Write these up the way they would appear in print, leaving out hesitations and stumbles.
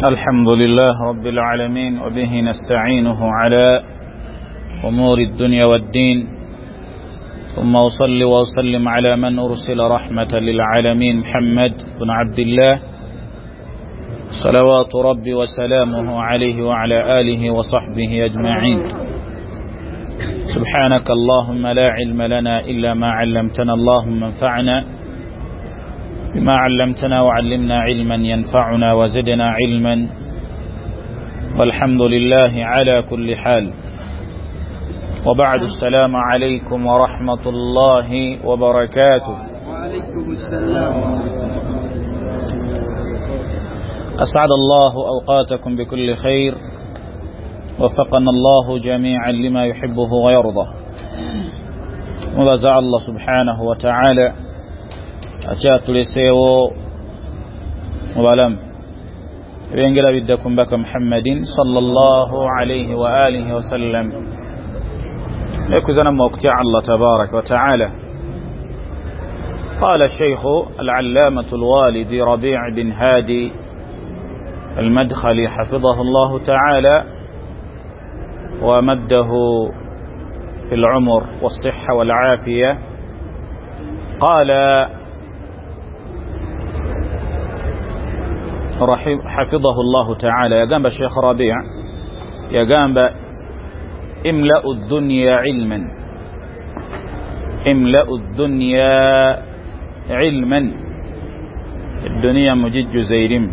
الحمد لله رب العالمين وبه نستعينه على أمور الدنيا والدين ثم أصلي وأسلم على من أرسل رحمة للعالمين محمد بن عبد الله صلوات ربي وسلامه عليه وعلى آله وصحبه أجمعين. سبحانك اللهم لا علم لنا إلا ما علمتنا، اللهم انفعنا بما علمتنا وعلمنا علما ينفعنا وزدنا علما، والحمد لله على كل حال. وبعد، السلام عليكم ورحمة الله وبركاته. وعليكم السلام. أسعد الله أوقاتكم بكل خير، وفقنا الله جميعا لما يحبه ويرضى. مبازع الله سبحانه وتعالى أجات لسيو مبالم بينجل بدكم بك محمد صلى الله عليه وآله وسلم لكذا موقتع الله تبارك وتعالى. قال الشيخ العلامة الوالد ربيع بن هادي المدخلي حفظه الله تعالى ومده في العمر والصحة والعافية، قال حفظه الله تعالى يا جنب الشيخ ربيع يا جنب: املأ الدنيا علما، املأ الدنيا علما. الدنيا مجج زيرم،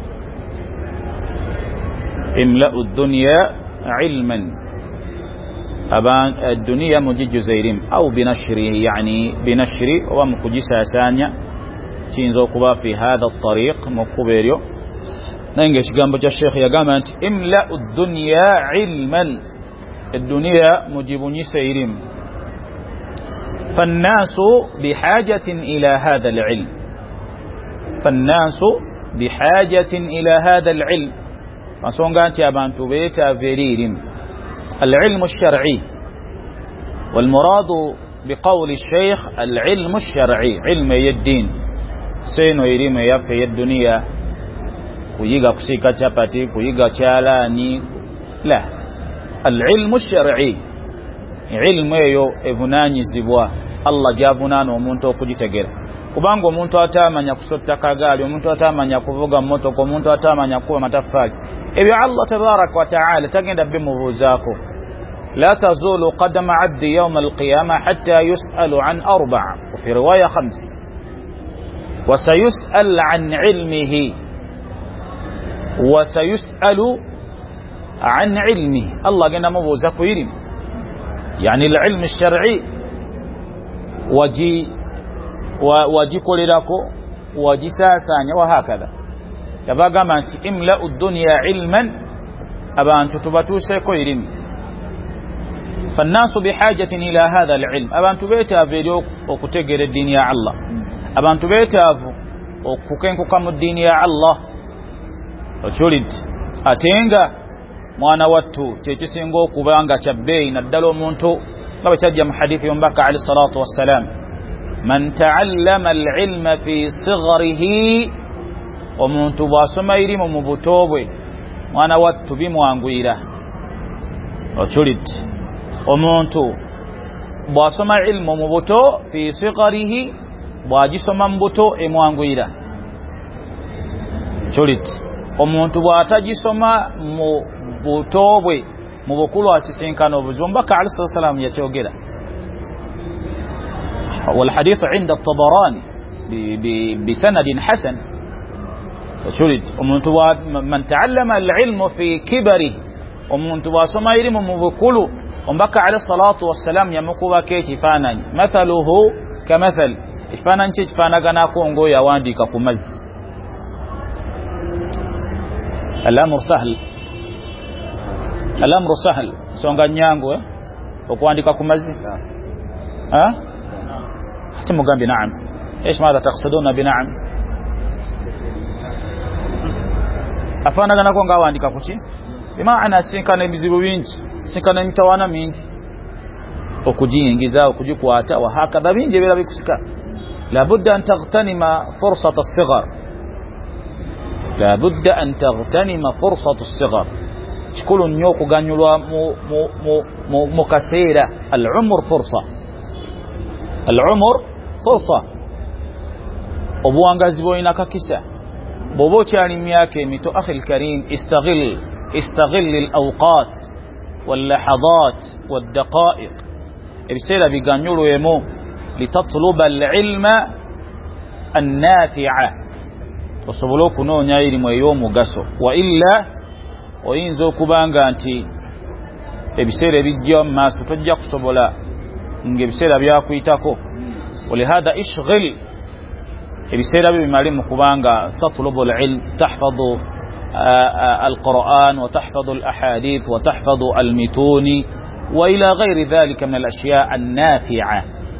املأ الدنيا علما. أبان الدنيا مجج زيرم أو بنشره، يعني بنشر ومكجسا ثانية تنزو قبا في هذا الطريق مكبيريو ننجش جنب الشيخ يا جامنت: املأ الدنيا علما. الدنيا مجيبني سيرم، فالناس بحاجة إلى هذا العلم، فالناس بحاجة إلى هذا العلم. فسونغانت يا بانتو بيتا فيريرم العلم الشرعي، والمراد بقول الشيخ العلم الشرعي علم الدين. سينو يريم يفي الدنيا kuyiga kusika chapati, kuyiga chalani, la. العلم الشرعي علم eyo evunanyizibwa Allah javunana omuntu okujitegera. Kubanga omuntu atamanya kusotta kagaali, omuntu atamanya kuvuga motoka, omuntu atamanya kuwa matafali, ebyo Allah tabarak wa ta'ala tagenda bimubuzaako. لا تزول قدم عبد يوم القيامة حتى يسأل عن 4 وفي رواية 5 وسيسأل عن علمه، وسيسأل عن علمه. الله قلنا مبوزك ويرم، يعني العلم الشرعي وجي كل لكو وجي ساسانيا وهكذا. يبقى قامت املأ الدنيا علما، أبا أن تتبتو سيكو يرم. فالناس بحاجة إلى هذا العلم. أبا أن تبيتها فيديو وكتقر الدين يا الله، أبا أن تبيتها وكوكينكو كم الدين يا الله. وشولد أتينغا mwana wattu kyekisinga okubanga kyabbeeyi naddala omuntu nga bwe kyajja mu hadithi y'omubaka alayhi salatu wassalam: man ta'allama al-ilma fi sigharihi, omuntu bw'asoma irimu mu buto bwe mwana wattu bimwanguyira. okyulit omuntu bw'asoma ilmu mu buto fi sigharihi, bw'agisoma mu buto emwanguyira. okyulit omuntu bw'atagisoma mu buto bwe mu bukulu asisinkana obuzibu. Omubaka alayhi salatu wassalam yakyogera. والحديث عند الطبراني بسند حسن. ومنت من تعلم العلم في كبره، ومنت واسما علم مبكلو. ومبكى عليه الصلاة والسلام يمكوا كيتي فانا مثله كمثل فانا نتي فانا غنا كونغو يا واندي ككمز. الأمر سهل، الأمر سهل. سونغا نيانغو وكوانديكا كمزي حتى مغامبي نعم. ايش ماذا تقصدون بنعم؟ afana gana ko ngawandika kuki bimaana sinkana ebizibu bingi, sinkana emitawana mingi, okujiyingiza okujikwata wa hakadha bingi bira bikusika. labudda an taghtanima fursata as-sighar. لا بد أن تغتنم فرصة الصغر كل نيوك غانيولوا مكسيرة العمر فرصة العمر فرصة obuwangazi boyina kakisa bobo kyali myaka emito akhi alkarim استغل الأوقات واللحظات والدقائق الرسالة بيغانيولو يمو لتطلب العلم النافع وصبلوك نونيا علم يوم غسو وإلا وينزو كبانغا انتي الرسالة بيجيوم ما ستجيك صبلا الرسالة بياكو يتاكو ولهذا اشغل الرسالة بمعلم كبانغا تطلب العلم تحفظ القرآن وتحفظ الأحاديث وتحفظ المتون وإلى غير ذلك من الأشياء النافعة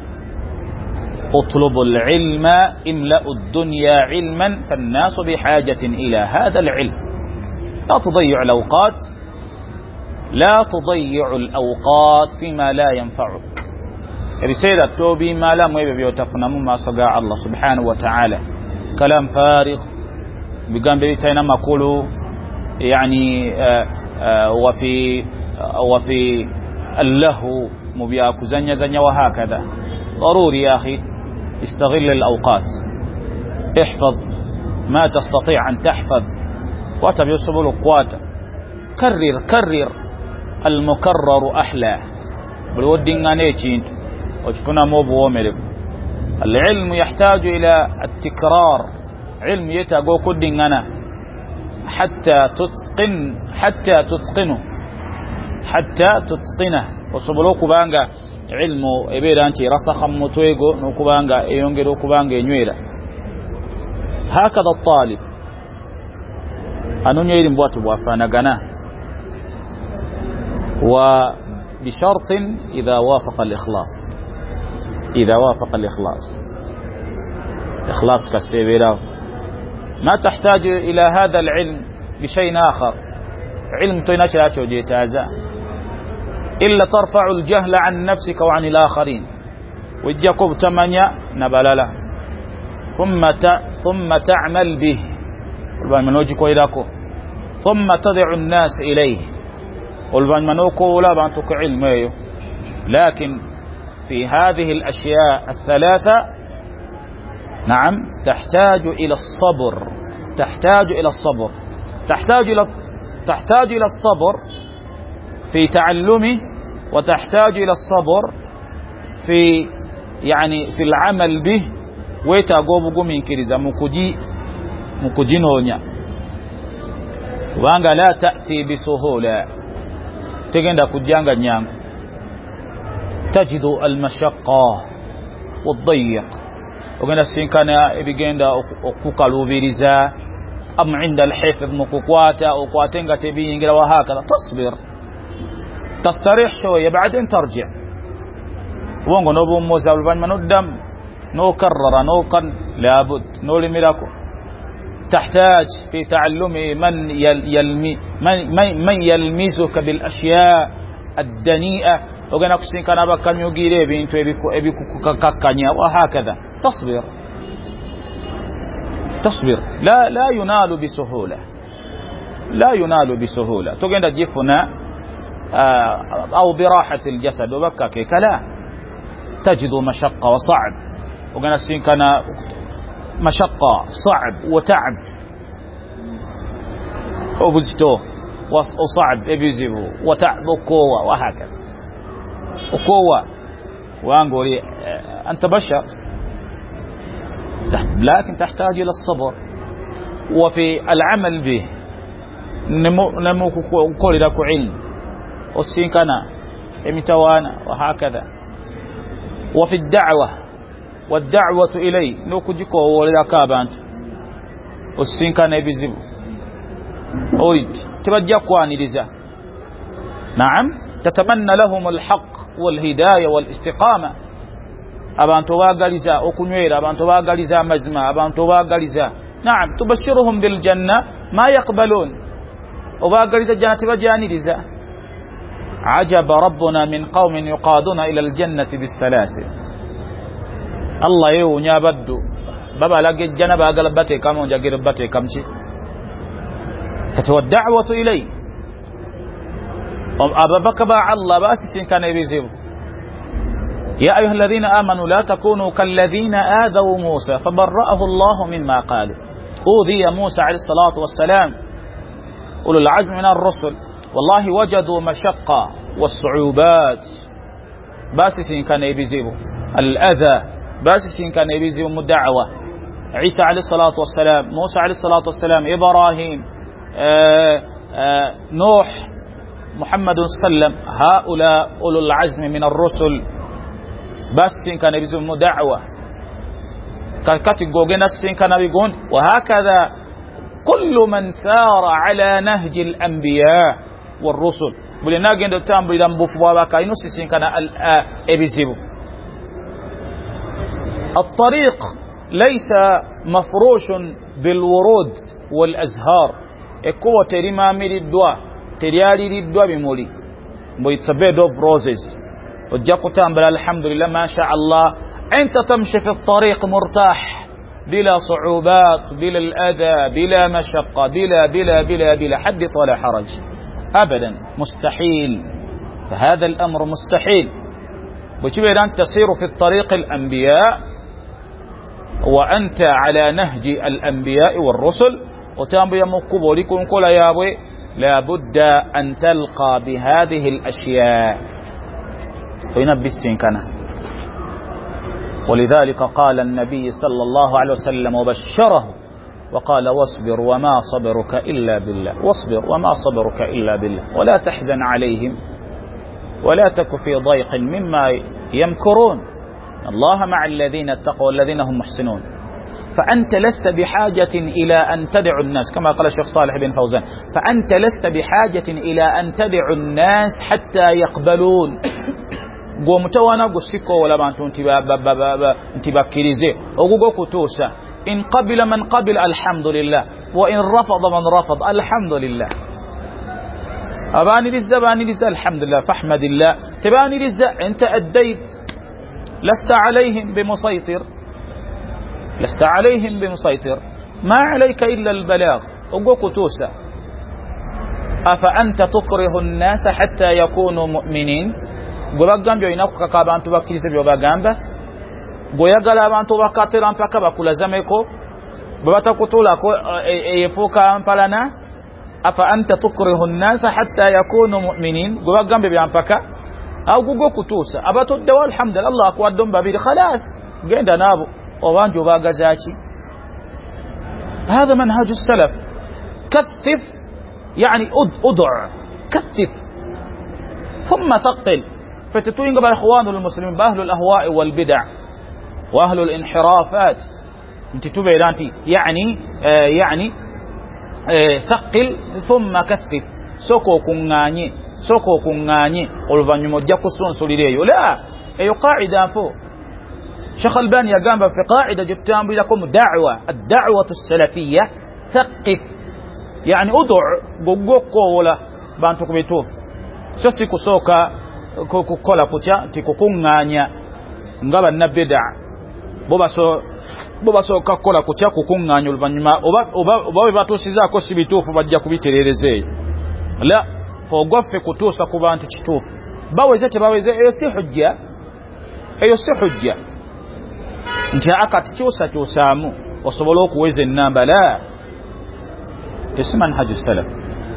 اطلب العلم املأ الدنيا علما فالناس بحاجة إلى هذا العلم لا تضيع الأوقات لا تضيع الأوقات فيما لا ينفعك رسالة توبي ما لا ميبي وتفنم ما صقع الله سبحانه وتعالى كلام فارغ بقام بيتين ما قولوا يعني وفي اللهو مبياك زنيا وهكذا ضروري يا أخي استغل الأوقات احفظ ما تستطيع أن تحفظ واتبع سبل القوات كرر المكرر أحلى بالودين غانيتين وشكنا موبو وملك العلم يحتاج إلى التكرار علم يتاقو كدين غانا حتى تتقنه وسبلوك بانغا علم إبير أنت رسخا متويقو نوكبانغا يونجر وكبانغا ينويلا هكذا الطالب أنو يريم بواتو بوافانا غانا وبشرط إذا وافق الإخلاص إخلاص كاستيبيراو ما تحتاج إلى هذا العلم بشيء آخر علم تنشأ جيتازا إلا ترفع الجهل عن نفسك وعن الآخرين وجاكوب تمانيا نبلالا ثم تعمل به ثم تدع الناس إليه ولا بانتك علم لكن في هذه الأشياء الثلاثة نعم تحتاج إلى الصبر في تعلمه وتحتاج إلى الصبر في العمل به ويتاغوبو من كريزا مكوجي نونيا وانغا لا تأتي بسهولة تجند كجانغا نيان تجد المشقة والضيق وقنا سينكانا بيجندا وكوكالوبيريزا أم عند الحفظ مكوكواتا وكواتنغا تبينغا وهكذا تصبر تستريح شوية بعدين ترجع وانغو نوبو موزاول بان منو الدم نو كرر نو قن لابد نو لميراكو تحتاج في تعلمه من يلمسك بالأشياء الدنيئة وقنا سينكانا بكان يوغيري بينتو ابيكو كاكانيا وهكذا تصبر لا ينال بسهولة تقول جيفنا أو براحة الجسد وبكا كيك لا تجد مشقة وصعب وقنا السين كان مشقة صعب وتعب وبزتو وصعب ابيزيبو وتعب وقوة وهكذا وقوة وانقولي أنت بشر لكن تحتاج إلى الصبر وفي العمل به نمو كل لك علم والسين كان امتوانا وهكذا وفي والدعوة إلي نوكو جيكو ولكابانت والسين كان يبزيب أريد تبجاكواني لذا نعم تتمنى لهم الحق والهداية والاستقامة abantu bagaliza okunywera abantu bagaliza amazima abantu bagaliza naam tubashiruhum bil janna ma yaqbalun obagaliza jannati bajaniriza ajaba rabbuna min qaumin yuqaduna ila al jannati bis salasil Allah yunya baddu baba lage janna bagala bate kama njagere bate kamchi كتو الدعوة إليه أبابك باع الله بأسس كان يبيزيه يا أيها الذين آمنوا لا تكونوا كالذين آذوا موسى فبرأه الله مما قالوا أوذي موسى عليه الصلاة والسلام أولو العزم من الرسل والله وجدوا مشقة والصعوبات باسس كان يبيزيه الأذى باسس كان يبيزيه الدعوة عيسى عليه الصلاة والسلام موسى عليه الصلاة والسلام إبراهيم نوح محمد صلى الله عليه وسلم هؤلاء أولو العزم من الرسل بس كان يبيزهم دعوة كاتيجوجين السين كان يقول وهكذا كل من سار على نهج الأنبياء والرسل ولناجين دتام بيدم بفوا كاينو سين كان يبيزهم الطريق ليس مفروش بالورود والأزهار إكوا تريما ميري الدواء تريالي الدواء بمولي بيتسبب دوب روزز وجاكو تامبلا الحمد لله ما شاء الله أنت تمشي في الطريق مرتاح بلا صعوبات بلا الأذى بلا مشقة بلا حدث ولا حرج أبدا مستحيل فهذا الأمر مستحيل وتبين أن تسير في الطريق الأنبياء وأنت على نهج الأنبياء والرسل وتنبي مكبو لكم كل يابوي لابد أن تلقى بهذه الأشياء وينبسين كان ولذلك قال النبي صلى الله عليه وسلم وبشره وقال واصبر وما صبرك إلا بالله واصبر وما صبرك إلا بالله ولا تحزن عليهم ولا تك في ضيق مما يمكرون الله مع الذين اتقوا والذين هم محسنون فأنت لست بحاجة إلى أن تدعو الناس كما قال الشيخ صالح بن فوزان فأنت لست بحاجة إلى أن تدعو الناس حتى يقبلون قومتوانا قسيكو ولا ما انتبا كريزي وقوكو توسا إن قبل من قبل الحمد لله وإن رفض من رفض الحمد لله أباني لزة الحمد لله فاحمد الله تباني لزة أنت أديت لست عليهم بمسيطر ما عليك إلا البلاغ وقوكو توسا أفأنت تكره الناس حتى يكونوا مؤمنين gwagambye oyina kukaka abantu bakkirize by'obagamba gw'oyagala abantu bakatera mpaka bakulazameko bwe batakutulako eyefuuka mpalana afa anta tukrihu nnasa hatta yakunu mu'minin gw'obagambye byampaka awo gugwo kutuusa abatuddewo alhamdulillah allah akuwadde mu babiri khalas genda naabo obangi obaagazaaki هذا منهج السلف كثف يعني أدع كثف ثم ثقل فتتوين قبل اخوان المسلمين باهل الاهواء والبدع واهل الانحرافات انت تبعدانتي يعني ثقل ثم كثف soko kunganye oluvanyuma ojja kusunsulirayo la eyo qaida fo Sheikh Albani yagamba fi qaida jitambulako mu da'wa ad-da'watu as-salafiyya thaqif yani ud'u gogokola bantu kubitufu so sikusoka kukola kutya tikukunganya ngaba na bid'a bobaso kakola kutya kukunganya oluvanyuma oba batusizaako sibitufu bajja kubitererezeeyo la fogoffe kutuusa ku bantu kituufu baweze tebaweze eyo si hujja nti akati kyusaamu osobola okuweza ennamba la esi manhaju salaf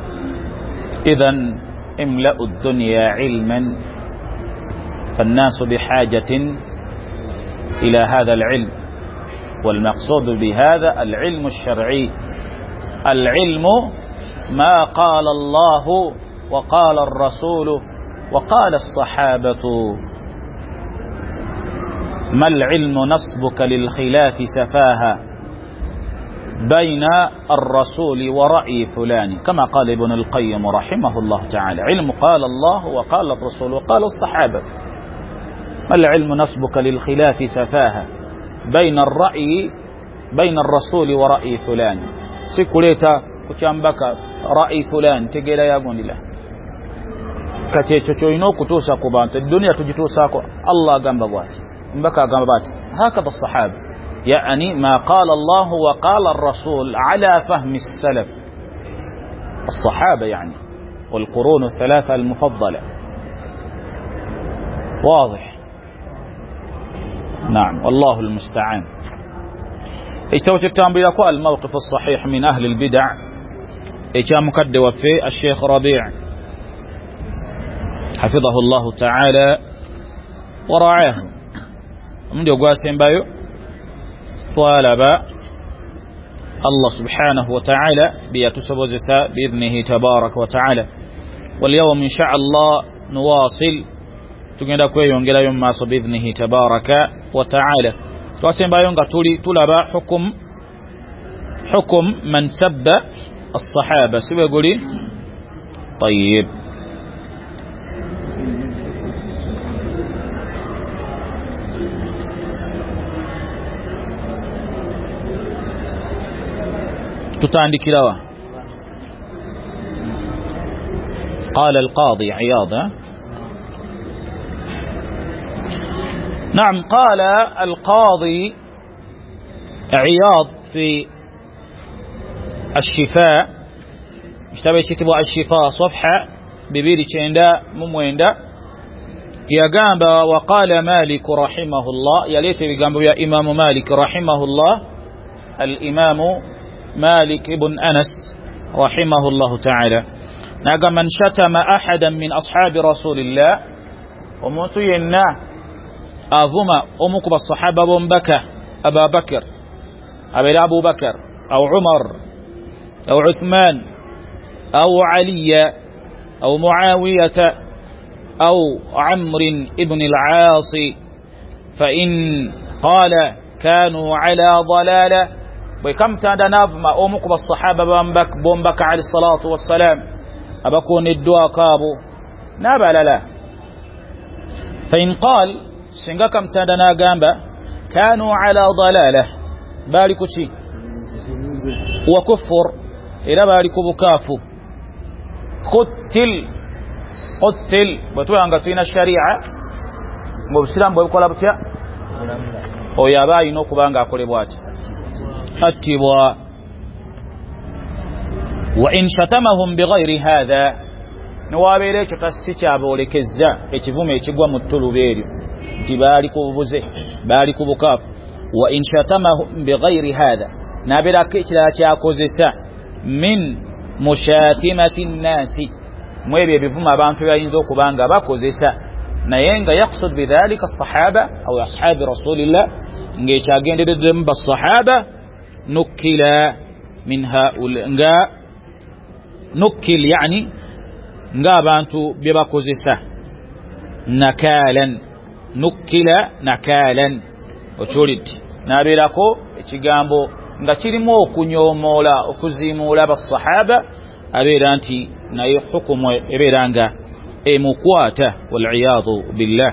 idhan املأوا الدنيا علما فالناس بحاجة إلى هذا العلم والمقصود بهذا العلم الشرعي العلم ما قال الله وقال الرسول وقال الصحابة ما العلم نصبك للخلاف سفاها بين الرسول ورأي فلان كما قال ابن القيم رحمه الله تعالى علم قال الله وقال الرسول وقال الصحابة ما العلم نصبك للخلاف سفاها بين الرسول ورأي فلان سيكوليتا كتشامبك رأي فلان تقيل يا قول الله كتشوينو كتوسا كبانت الدنيا تجتوساكو الله قنبوات مبكى قنبات هكذا الصحابة يعني ما قال الله وقال الرسول على فهم السلف الصحابة يعني والقرون الثلاثة المفضلة. واضح؟ نعم والله المستعان. اجتوت التنبيلك الموقف الصحيح من أهل البدع اجا مكدوا في الشيخ ربيع حفظه الله تعالى ورعاه من يقاسم بايو طالب الله سبحانه وتعالى بيتسبوزسا بإذنه تبارك وتعالى. واليوم إن شاء الله نواصل تجد كوي ينجل يوم ما بإذنه تبارك وتعالى. تواسم بايو طلب حكم من سب الصحابة سوى يقولي طيب. تتعندك لوا قال القاضي عياض. نعم قال القاضي عياض في الشفاء اشتبه كتبوا الشفاء صفحة ببيري تشيندا ممويندا يا جنب. وقال مالك رحمه الله يا ليت بجنب يا إمام مالك رحمه الله الإمام مالك ابن أنس رحمه الله تعالى ناقا من شتم أحدا من أصحاب رسول الله ومسينا أظم أمك بالصحابة بمبكة أبا بكر أبو بكر أو عمر أو عثمان أو علي أو معاوية أو عمرو ابن العاص فإن قال كانوا على ضلالة وكم تدناف ما أمك بالصحابة بمبك عليه الصلاة والسلام أبكون الدعاء كابو نابل لا. فإن قال سنغا كم تدنا جنبا كانوا على ضلالة باركوا شيء وكفر إلى باركوا بكافو قتل بتوي أنغتين الشريعة مبسلام بيقول أبتيا أو يابا ينوكو بانغا كوليبوات أتبوا. وإن شتمهم بغير هذا نوابيري تكسيتابو لكزا اتفوم يتشغوا متلو بيري تباركوا بوزه باركوا بكاف. وإن شتمهم بغير هذا نابيرا كيتلا تشاكوزيسا من مشاتمة الناس mwebe bivuma abantu bayinza okubanga bakozesa naye nga yaksud bidhalika as-sahaba aw ashabi rasulillah ngekyagenderedde mu basahaba nukila minha nga nukil yani nga abantu bye bakozesa nakalan nukila nakalan ochulit nabirako ekigambo nga kirimo okunyomoola okuzimula basahaba abeera nti naye hukumu ebeeranga emukwata wal'iyadu billah.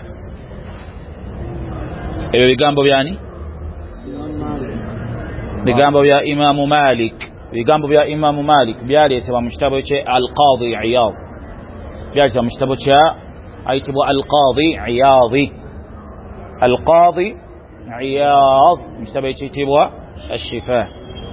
ebyo bigambo byani bigambo bya Imamu Malik. bigambo bya Imamu Malik byaleetebwa mu kitabo kye al-Qadi Iyad byaleetebwa mu kitabo kye ayitibwa al-Qadi Iyad al-Qadi Iyad mu kitabo ekiyitibwa ash-Shifa.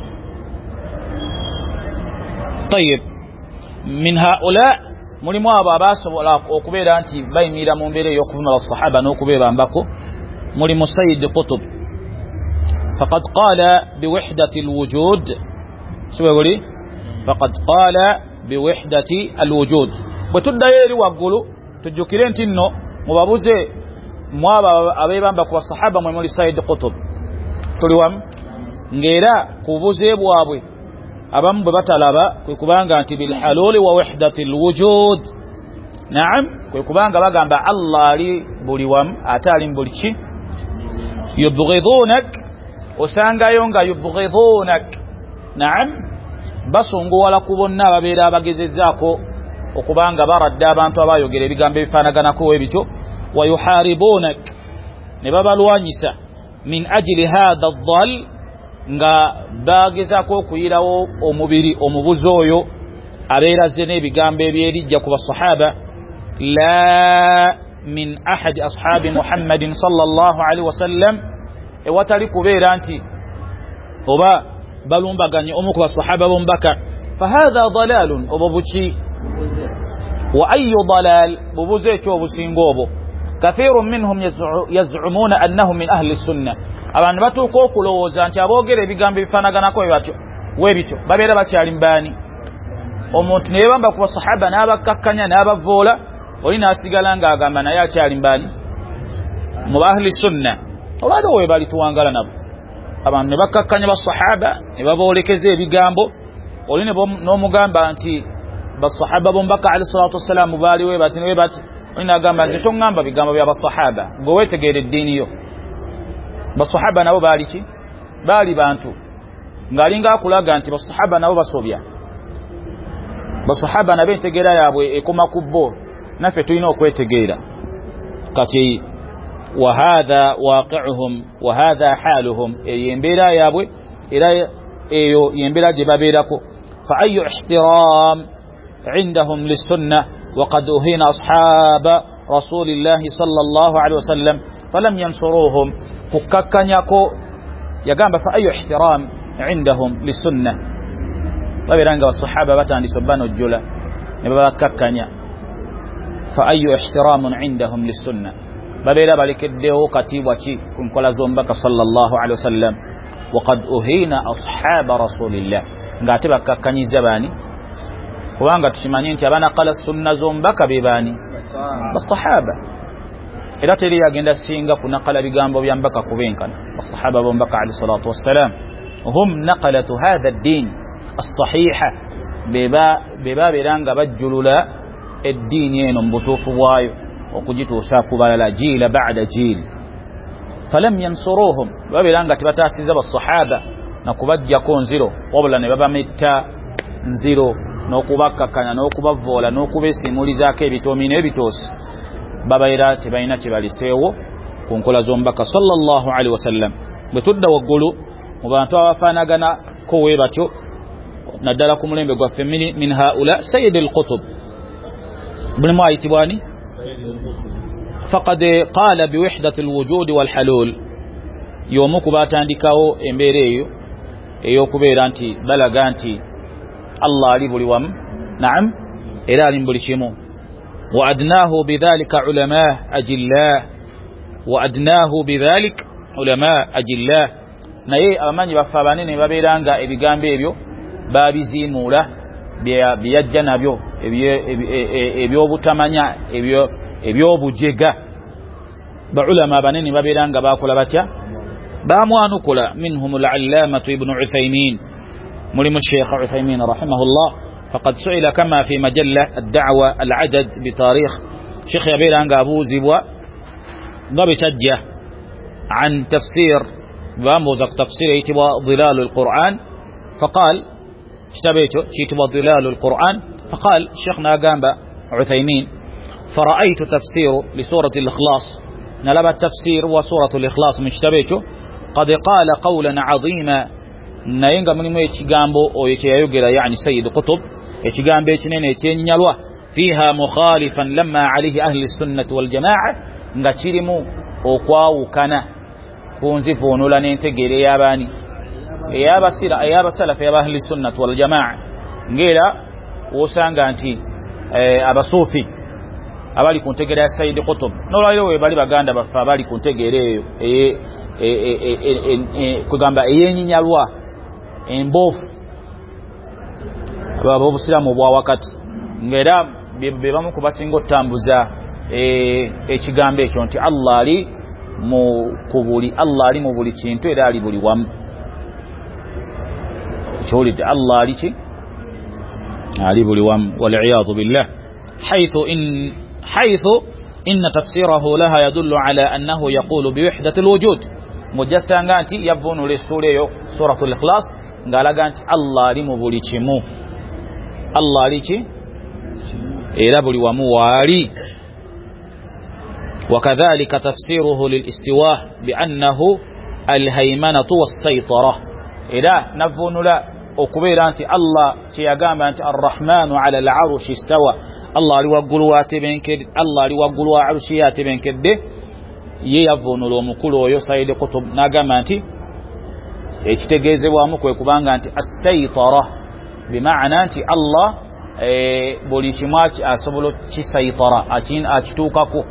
طيب من هؤلاء mulimu abo abasobola okubeera nti bayimira mu mbeera ey'okuvumala as-sahaba n'okubeera mbako mulimu Sayyid Qutb faqad qala biwahdati al-wujud siwebuli faqad qala biwahdati al-wujud. bwe tuddayo eri waggulu tujjukire nti nno mubabuze mwabo abeebamba ku basahaba mwe muli Sayyid Qutb tuli wamu ng'era ku bubuze bwabwe abamu bwe batalaba kwe kubanga nti bil haluli wa wahdati al-wujud. naam kwe kubanga bagamba Allah ali buli wamu ate ali mu buli ki. yubghidunak osangayo nga yubghidunak naam basunguwala ku bonna ababeera abagezezzaako okubanga baradde abantu abayogera ebigambo ebifaanaganako webityo. wa yuharibunak ne babalwanyisa min ajili hadha ad-dhal nga bagezako okuyirawo omubiri omubuzi oyo abeeraze n'ebigambo ebyerijja ku basahaba la min ahadi ashabi Muhammadin sallallahu alaihi wasallam ewatali kubeera nti oba balumbaganye omu ku basahaba bombaka fahadha dalalun obubuki wa ayu dalal bubuze ekyo obusingobo kathirun minhum yaz'umuna annahum min ahli sunnah abantu batuuka okulowooza nti aboogera ebigambo ebifanaganako webityo babeera bakyali mbani omuntu ne yebamba ku basahaba n'abakkakkanya n'abavoola oli n'asigala ng'agamba naye akyali mbani mu ahli sunnah olwali we bali tuwangala nabo abantu ne bakkakkanya basahaba ne baboolekeza ebigambo oli n'omugamba nti basahaba bombaka alayhi salatu wassalam baali we bati oli n'agamba nti tongamba bigambo bya basahaba gwe weetegeera eddiini yo basahaba nabo baali ki baali bantu ng'alinga akulaga nti basahaba nabo basobya basahaba nabo entegeera yaabwe ekoma ku bo naffe tulina okwetegeera kati وهذا واقعهم وهذا حالهم يمبرا يابwe era eyo yembera gye babeerako فأي احترام عندهم للسنة وقد أهين أصحاب رسول الله صلى الله عليه وسلم فلم ينصروهم فككنيكو يقام فأي احترام عندهم للسنة babiranga الصحابة batandise bano jjula ne babakkakkanya فأي احترام عندهم للسنة babera balekeddewo katiibwa ki ku nkola z'omubaka sallallahu alaihi wasallam waqad uhina ashaba rasulillah ng'ate bakkakkanyiza baani kubanga tukimanyi nti abanaqala sunna z'omubaka be baani basahaba era teri yagenda singa kunaqala bigambo bya mbaka kubenkana basahaba b'omubaka alaihi salatu wassalam hum naqalatu hadha ad-din as-sahiha beba beranga bajjulula eddiini eno mu butuufu bwayo okujituusa ku balala jiila ba'da jiil falam yansuruhum babiranga tibataasiza basahaba nakubajjako nziro wabula ne babametta nziro n'okubakkakanya n'okubavoola n'okubesiimulizaako ebitoomi n'ebitoosi babaira tebalina kibaliseewo ku nkola z'omubaka sallallahu alaihi wasallam bwe tudda waggulu mu bantu abafaanaganako we batyo naddala ku mulembe gwaffe min haula sayyid al-qutb bulimu ayitibwani فقد قال بوحدة الوجود والحلول يومك باتاندكاو امبيريو ايوكوبيرا انتي بلغا انتي الله لبولي وام نعم الى لبولي شيمو وأدناه بذلك علماء أجلاء وأدناه بذلك علماء أجلاء naye abamanyi baffe banene babeeranga ebigambo ebyo babiziimuula byajja nabyo ebyobutamanya ebyobujega baulama banene babeeranga bakola batya bamwanukula minhum al-allamatu ibn Uthaymin mulimu Sheikh Uthaymin rahimahullah faqad su'ila kama fi majalla ad-da'wa al-'adad bi tarikh Sheikh yabeeranga abuzibwa ngabe tajja an tafsir باموزق تفسير يتبع ظلال القرآن فقال اشتبيته يتبع ظلال القرآن فقال شيخنا قام عثيمين فرأيت تفسير لسورة الإخلاص نلب التفسير وسورة الإخلاص مشتبيته قد قال قولا عظيما نينغا من يتشغامبو او يتيغيرا يعني سيد قطب يتشغامبو يتنينيالوا فيها مخالفا لما عليه أهل السنة والجماعة نغتشيرمو okwawu kana kunzivuunula n'entegeera ey'abaani ey'abasalafu y'abahli sunnati wal jamaa ng'era wosanga nti abasuufi abali ku ntegeera ya Sayyid Qutb n'olwaliro we bali baganda baffe abali ku ntegeera eyo kugamba ey'enyinyalwa emboofu ab'obusiraamu obwa wakati ng'era be bamu ku basinga otambuza ekigambo ekyo nti Allah ali mu kubuli Allah ali mu buli kintu era ali buli wamu kyolide Allah ali ki ali buli wamu wal iyadu billah haythu inna tafsirahu laha yadullu ala annahu yaqulu bi wahdati alwujud mujassanga nti yavunu listuleyo suratul ikhlas ngalaga nti Allah ali mu buli kimu Allah ali ki era buli wamu wali وكذلك تفسيره للاستواء بأنه الهيمنة والسيطرة إذا نفون لا أكبر أنت الله تيقام أنت الرحمن على العرش استوى الله لوقلوات بينك الله لوقلوا عرشيات بينك يفون لو مكلو يسيد قطب نقام أنت يتجيز وامك ويكبان أنت السيطرة bimaana nti Allah buli kimu asobola kisaitara akituukako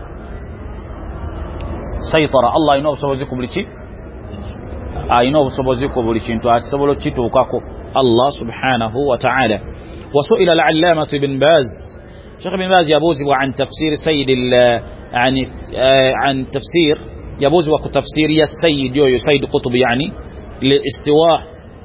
saitara Allah alina obusobozi ku buli ki alina obusobozi ku buli kintu asobola kituukako Allah subhanahu wa ta'ala. وسئل العلامة ابن باز شيخ ابن باز يبوز عن تفسير سيد عن تفسير يبوز وتفسير السيد سيد قطب يعني للاستواء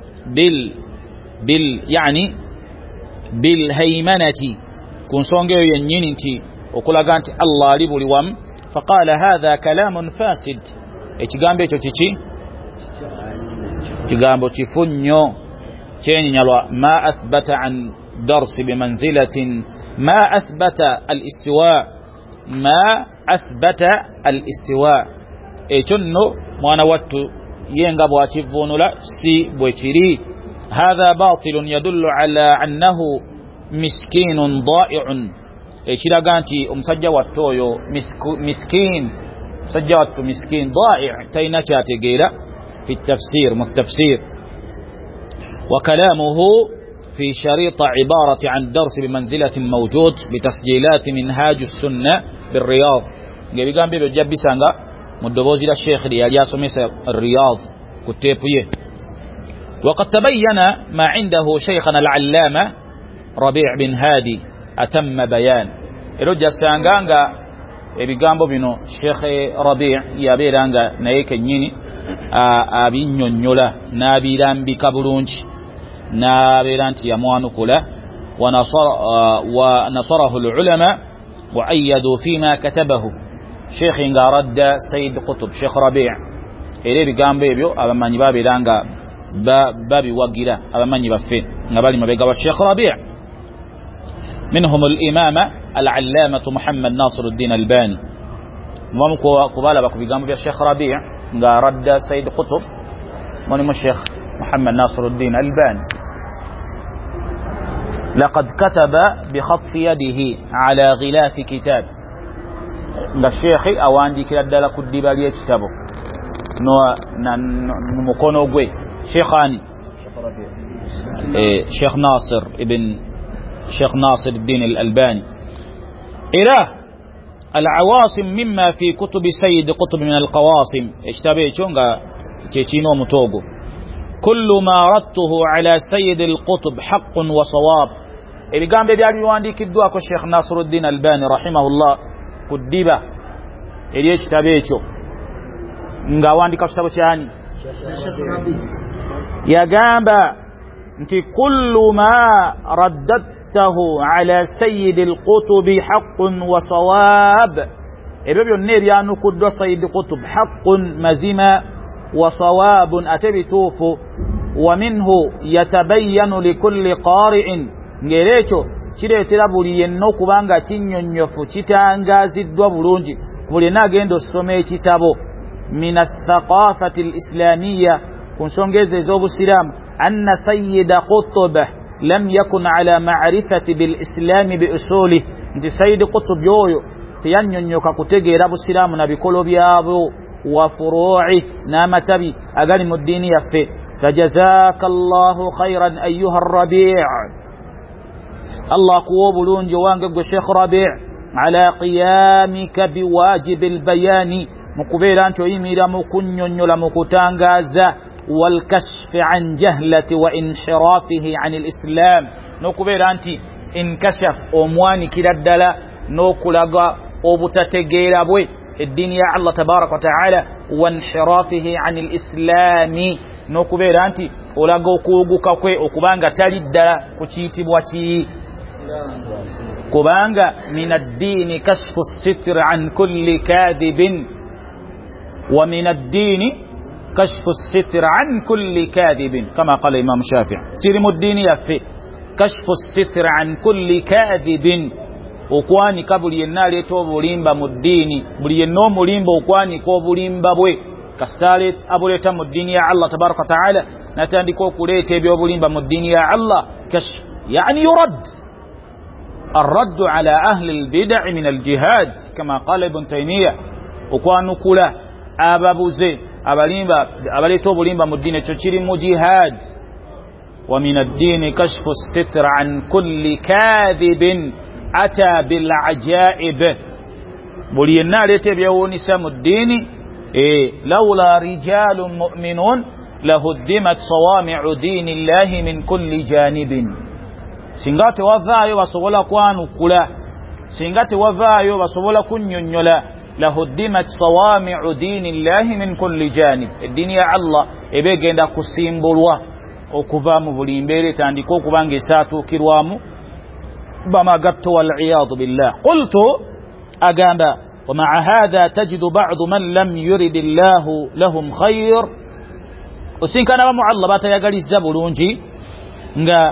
يعني بالهيمنة كن سونغيو ينينتي وكلا غانتي الله لبولي وام فقال هذا كلام فاسد ekigambo ekyo kiki kigambo kifunyo kyenyalwa ma athbata an درس بمنزلة ما أثبت الاستواء ekyonno mwana wattu yenga bwakivunula si bwekiri. هذا باطل يدل على أنه مسكين ضائع ekiraga nti omusajja wattu oyo miskin musajja wattu miskin ضائع talina kyategeera في التفسير متفسير. وكلامه في شريط عبارة عن درس بمنزلة موجود بتسجيلات منهاج السنة بالرياض قام بيبي جاب بسانغا مدبوزي للشيخ لياليا سميس الرياض كتابيه. وقد تبين ما عنده شيخنا العلامة ربيع بن هادي أتم بيان إلوجا سانغانغا ebigambo bino Sheikh Rabi' yabeeranga naye kennyini abinnyonnyola n'abirambika bulungi نابيرا انت يموانكلا ونصره العلماء وأيدوا فيما كتبه شيخ رد سيد قطب شيخ ربيع إليه بقام بيبيو أبا من يبابي لانغا بابي وقلا أبا من يبفين نبالي ما بيقوا الشيخ ربيع منهم الإمام العلامة محمد ناصر الدين الباني ومكو قبالة بقوا بقام بيبيو الشيخ ربيع رد سيد قطب ونمو الشيخ محمد ناصر الدين الباني لقد كتب بخط يده على غلاف كتاب الشيخ أواندي كلا دالا كدبا لي كتابه نمكونو غوي شيخاني شيخ ناصر الدين الألباني إله العواصم مما في كتب سيد قطب من القواصم اشتبه شونغا تشينو متوغو كل ما ردته على سيد القطب حق وصواب ibigambo byaliwandiikiddwa ko Sheikh Nasruddin Albani rahimahullah kudiba eri ekitabo ekyo nga wandika kitabo kyani yagamba nti kullu ma raddattahu ala sayyid al-qutb haqqun wa sawab ebyo byonna ebyanukuddwa sayyid qutb haqqun mazima wa sawabun atabitufu wa minhu yatabayyanu likulli qari'in ngerekyo kireetera buli yenna kubanga kinnyonnyofu kitangaziddwa bulungi buli nagenda osoma ekitabo min athaqafati alislamiyya ku nsonga ezo ez'obusiraamu anna sayyida qutb lam yakun ala ma'rifati bilislaami biusuli nti sayyid qutb oyo teyannyonnyoka kutegeera busiraamu na bikolo byabwo wa furuu'i n'amatabi agali mu ddiini yaffe fajazaaka allahu khayran ayyuha rabi' الله قوة بلونج وانقب الشيخ ربيع على قيامك بواجب البيان مقبيل أنت إيميلا مكنن لمكتانغازا والكشف عن جهلة وانحرافه عن الإسلام نقبيل أنت انكشف أمواني كلا الدلا نقلق أبتتقيل أبوي الدين يا الله تبارك وتعالى وانحرافه عن الإسلام نقبيل أنت ولقو كوغوكا كوي وكبانغا تالد كتيتبوا تي كبانغا من الدين كشف الستر عن كل كاذب ومن الدين كشف الستر عن كل كاذب كما قال الإمام الشافعي تيرم الدين يفي كشف الستر عن كل كاذب وكواني كبولي النار توبوليمبا مديني بولي النوم وليمبا وكواني كوبوليمبا بوي كستالت أبو ليتم الدين يا الله تبارك وتعالى نتاندكو كوليتي بيوبوليمبا مدين يا الله كشف يعني يرد الرد على أهل البدع من الجهاد كما قال ابن تيمية وكوانو كولا أبابو زي أبالي توبوليمبا مدين تشيري مجهاد ومن الدين كشف الستر عن كل كاذب أتى بالعجائب بولينا لتبيون سم الدين لولا رجال مؤمنون لهدمت صوامع دين الله من كل جانب singate wavaayo basobola kwanukula singate wavaayo basobola kunnyonnyola lahuddimat sawami'u dinillahi min kulli janib edini ya Allah ebegenda kusimbulwa okuva mu buli mbeere tandika okubanga esaatuukirwamu bamagatto wal iyadu billah qultu agamba ومع هذا تجد بعض من لم يرد الله لهم خير وسينكana bamualla batayagaliza bulungi nga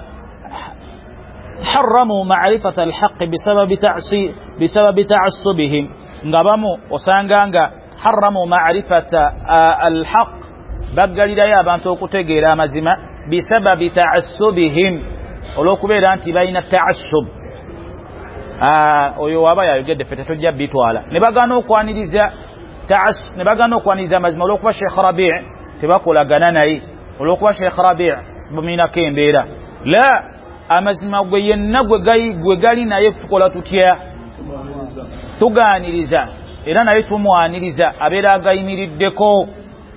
حرموا معرفة الحق بسبب تعصبهم ngabamu osanganga حرموا معرفة الحق bagalira ya abantu okutegeera amazima بسبب تعصبهم olw'okubeera nti balina ta'assub oyo waba yayogedde fete tojja bitwala ne bagana okwaniriza amazima olw'okuba Sheikh Rabi' tebakolagana naye olw'okuba Sheikh Rabi' buminako embeera la amazima gwe yenna gwe gali naye tukola tutya tugaaniriza era naye tumwaniriza abeera agayimiriddeko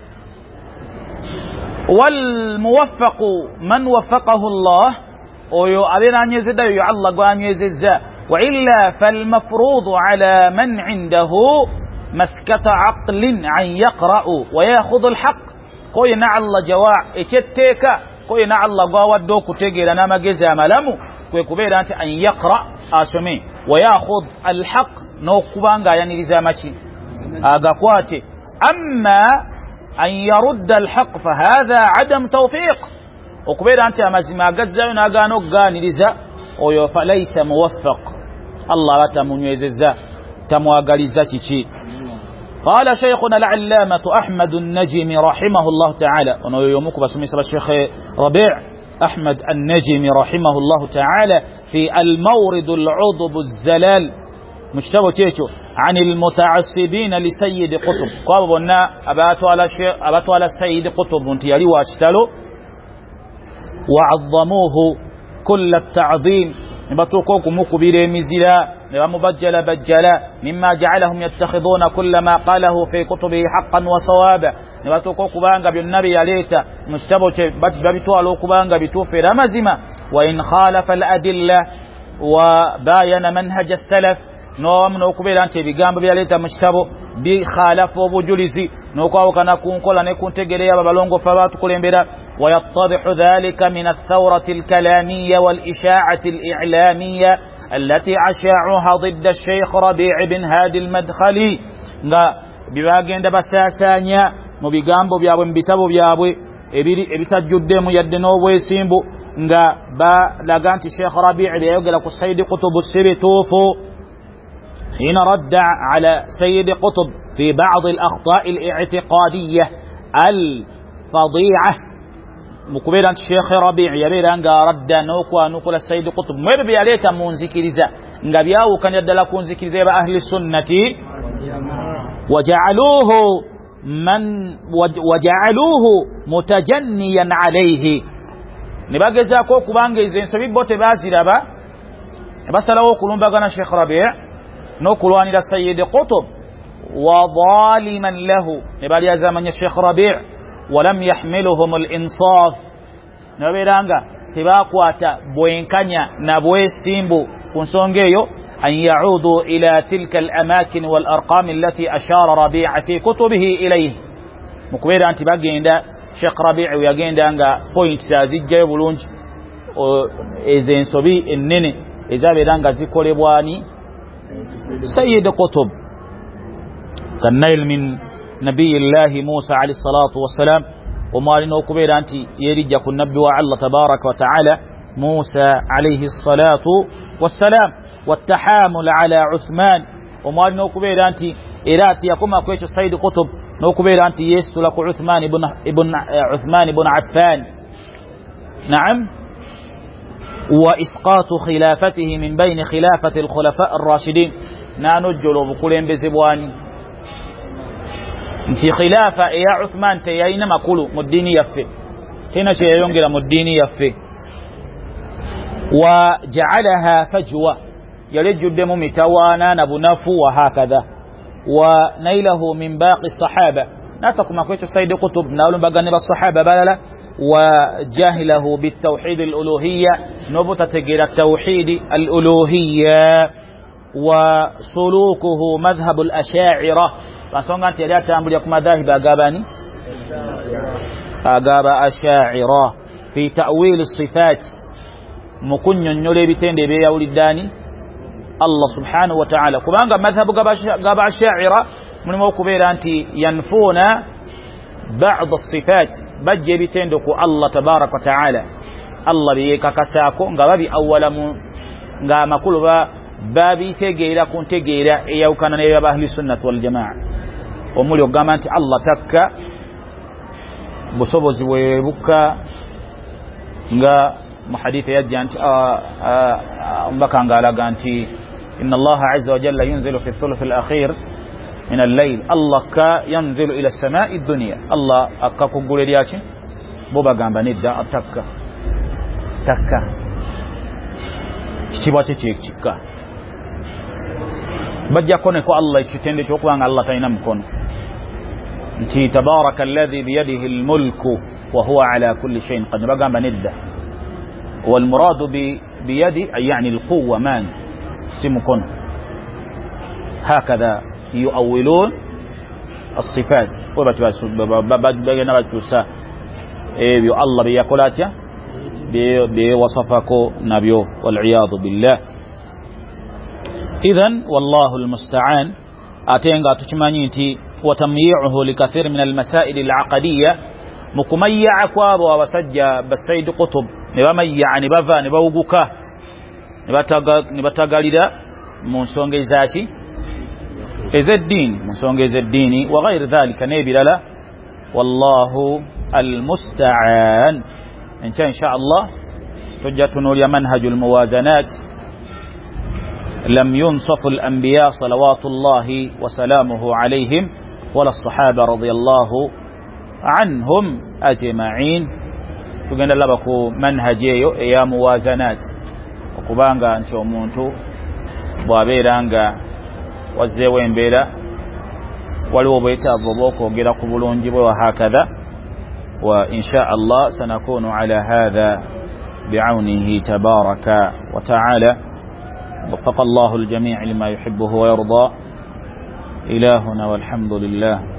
wal muwaffaqu man waffaqahu Allah oyo abeera anyezedda yoyo Allah gwanyezezza wa illa fal mafruḍu ala man 'indahu maskata 'aqlin 'an yaqra'u wa ya'khudhu al haqq koye na Allah jawaa ekyeteeka koye na Allah gwawadde okutegeera n'amagezi amalamu kwe kubeera nti an yaqra asome wa ya'khudh al haqq n'okubanga ayaniriza amaki agakwate amma an yarudda al haqq fa hadha 'adam tawfiq okubeera nti amazima agazzayo n'agaana okugaaniriza oyo falaysa muwaffaq Allah batamunywezezza tamwagaliza kiki قال شيخنا العلامة أحمد النجمي رحمه الله تعالى أنه يومك بسميس الشيخ ربيع أحمد النجمي رحمه الله تعالى في المورد العضب الزلال مجتبه تيتو عن المتعصبين لسيد قطب قالوا أباتوا على سيد قطب انتيالي واشتلوا وعظموه كل التعظيم نبتوكوكم مكبير مزلا ومبجل بجلا مما جعلهم يتخذون كل ما قاله في كتبه حقا وصوابا نبتوكوكم بانغا بالنبي عليتا مجتبه بابتوا لوكم بانغا بتوفي رمزما وإن خالف الأدلة وباين منهج السلف نوم نوكبير أنت بيغامب بياليتا مجتبه بخالف وبجلسي نوكاو كان كونكولا نكون تجريا ببالونغو فبات كوليمبيرا ويتضح ذلك من الثورة الكلامية والإشاعة الإعلامية التي أشاعها ضد الشيخ ربيع بن هادي المدخلي بباقين بساسانيا مبيغامبو بيابو مبتابو بيابو ebitajjudde mu yadde n'obwesimbu nga balaga nti Sheikh Rabi' yayogera ku Sayyid Qutb sibituufu hina radda ala Sayyid Qutb fi ba'd al-akhta' al-i'tiqadiyyah al-fadi'ah mukubeera nti Sheikh Rabi' yabeera nga radda n'okwanukula Sayyid Qutb mwebyo byaleeta mu nzikiriza nga byawukanya ddala ku nzikiriza ba ahli sunnati waja'aluhu mutajanniyan alayhi nibagezaako okubanga ezo ensobi bo tebaziraba nebasalawo okulumbagana Sheikh Rabi' n'okulwanira Sayyid Qutb wa zaliman lahu nebalyazamanya Sheikh Rabi' walam yahmiluhum al-insaf nabeeranga tebakwata bwenkanya na bwesimbu ku nsonga eyo أن يعودوا إلى تلك الأماكن والأرقام التي أشار ربيع في كتبه إليه مكبير أنت باقيندا شيخ ربيع ويقيندا أنها بوينت تازيجة يبولونج إذن صبي النيني إذا بيدانغا ذكر يبواني سيد قطب كالنيل من نبي الله موسى عليه الصلاة والسلام ومالنا كبير أنت يريجك النبي وعلا تبارك وتعالى موسى عليه الصلاة والسلام والتحامل على عثمان وما نوكبير أنت إراتي يقوم أكويش سيد قطب نوكبير أنت يستلك عثمان بن عفان نعم وإسقاط خلافته من بين خلافة الخلفاء الراشدين نانجل بكلين بزبواني في خلافة يا عثمان تيين ما كله مديني يفي هنا شيء ينقل مديني يفي وجعلها فجوة يلجد ممتوانا نبنف وهكذا ونيله من باقي الصحابة ناتكم أكويت سيد قطب نقول بغنب الصحابة بللا وجاهله بالتوحيد الألوهية نبت تجير التوحيد الألوهية وسلوكه مذهب الأشاعرة فسونغان تيريات أمريكم مذاهب أقاباني أقاب أشاعرة في تأويل الصفات مكن ينولي بتين دي بيا ولداني الله سبحانه وتعالى كما مذهب قاب أشاعرة من موكو بيرا أنت ينفون بعض الصفات بجي بتين دوكو الله تبارك وتعالى الله بيكا كساكو قابي أولا قام كل بابي تجيرا كن تجيرا إياو كان نيبا بأهل السنة والجماعة ومولي قام أنت الله تكا بصبو زويبكا nga محديث يجي أنت بكى قال أنت إن الله عز وجل ينزل في الثلث الأخير من الليل الله كا ينزل إلى السماء الدنيا الله أكا كقول لياتي بوبا قام بنيدا أتكا تكا اشتباتي تيكا بجا كونكو الله يشتند شوكوان الله تينم كون انت تبارك الذي بيده الملك وهو على كل شيء قد بقى بنده والمراد بيدي يعني القوة مان سمكن هكذا يؤولون الصفات الله بيقولاتيا بوصفكو نبيو والعياذ بالله إذن والله المستعان أتينغا تشمانيتي وتمييعه لكثير من المسائل العقدية مكميع كواب وسجى بالسيد قطب نبميع نبفا نبوغوكا نبتغالدا منسونغي ذاتي الدين منسونغي الدين وغير ذلك نبلا والله المستعان إن شاء الله تجتنوا لمنهج الموازنات لم ينصف الأنبياء صلوات الله وسلامه عليهم ولا الصحابة رضي الله عنهم أجمعين تقول لبكو منهجيو يا موازنات وكبانغا انتو مونتو وابيرانغا وزيوين بيرا ولو بيتا الضبوكو جدا قبولون جبوا وهكذا وإن شاء الله سنكون على هذا بعونه تبارك وتعالى وفق الله الجميع لما يحبه ويرضى إلهنا والحمد لله.